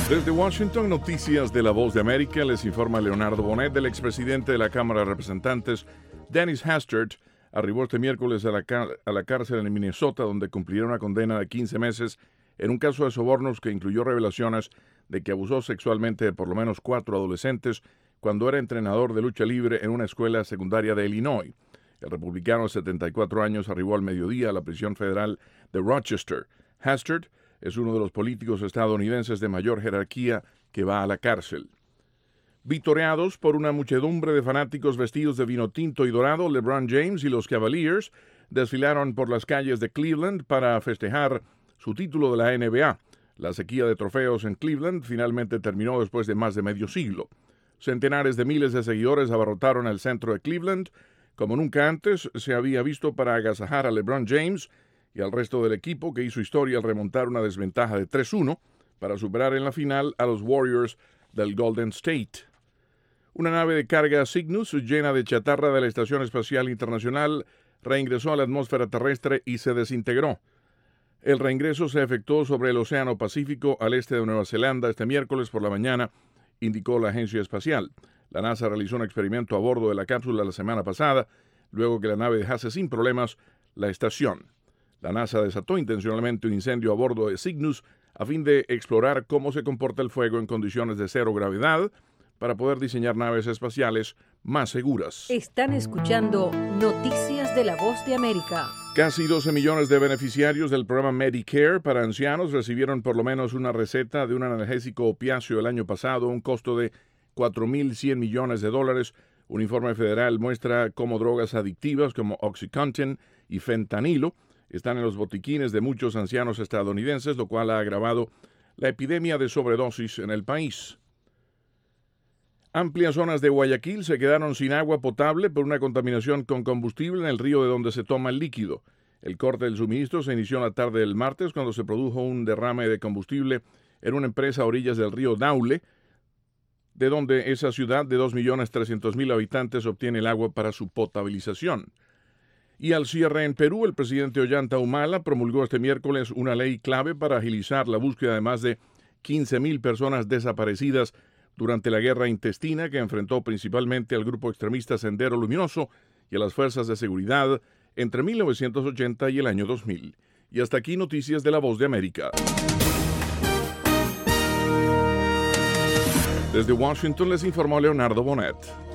Desde Washington, noticias de La Voz de América, les informa Leonardo Bonet. Del expresidente de la Cámara de Representantes, Dennis Hastert, arribó este miércoles a la cárcel en Minnesota, donde cumplirá una condena de 15 meses en un caso de sobornos que incluyó revelaciones de que abusó sexualmente de por lo menos 4 adolescentes cuando era entrenador de lucha libre en una escuela secundaria de Illinois. El republicano de 74 años arribó al mediodía a la prisión federal de Rochester. Hastert es uno de los políticos estadounidenses de mayor jerarquía que va a la cárcel. Vitoreados por una muchedumbre de fanáticos vestidos de vino tinto y dorado, LeBron James y los Cavaliers desfilaron por las calles de Cleveland para festejar su título de la NBA. La sequía de trofeos en Cleveland finalmente terminó después de más de medio siglo. Centenares de miles de seguidores abarrotaron el centro de Cleveland, como nunca antes se había visto, para agasajar a LeBron James y al resto del equipo, que hizo historia al remontar una desventaja de 3-1 para superar en la final a los Warriors del Golden State. Una nave de carga Cygnus llena de chatarra de la Estación Espacial Internacional reingresó a la atmósfera terrestre y se desintegró. El reingreso se efectuó sobre el Océano Pacífico al este de Nueva Zelanda este miércoles por la mañana, indicó la agencia espacial. La NASA realizó un experimento a bordo de la cápsula la semana pasada, luego que la nave dejase sin problemas la estación. La NASA desató intencionalmente un incendio a bordo de Cygnus a fin de explorar cómo se comporta el fuego en condiciones de cero gravedad para poder diseñar naves espaciales más seguras. Están escuchando Noticias de La Voz de América. Casi 12 millones de beneficiarios del programa Medicare para ancianos recibieron por lo menos una receta de un analgésico opiáceo el año pasado a un costo de $4.100 millones. Un informe federal muestra cómo drogas adictivas como OxyContin y fentanilo están en los botiquines de muchos ancianos estadounidenses, lo cual ha agravado la epidemia de sobredosis en el país. Amplias zonas de Guayaquil se quedaron sin agua potable por una contaminación con combustible en el río de donde se toma el líquido. El corte del suministro se inició en la tarde del martes cuando se produjo un derrame de combustible en una empresa a orillas del río Daule, de donde esa ciudad de 2.300.000 habitantes obtiene el agua para su potabilización. Y al cierre en Perú, el presidente Ollanta Humala promulgó este miércoles una ley clave para agilizar la búsqueda de más de 15.000 personas desaparecidas durante la guerra intestina que enfrentó principalmente al grupo extremista Sendero Luminoso y a las fuerzas de seguridad entre 1980 y el año 2000. Y hasta aquí noticias de La Voz de América. Desde Washington les informó Leonardo Bonet.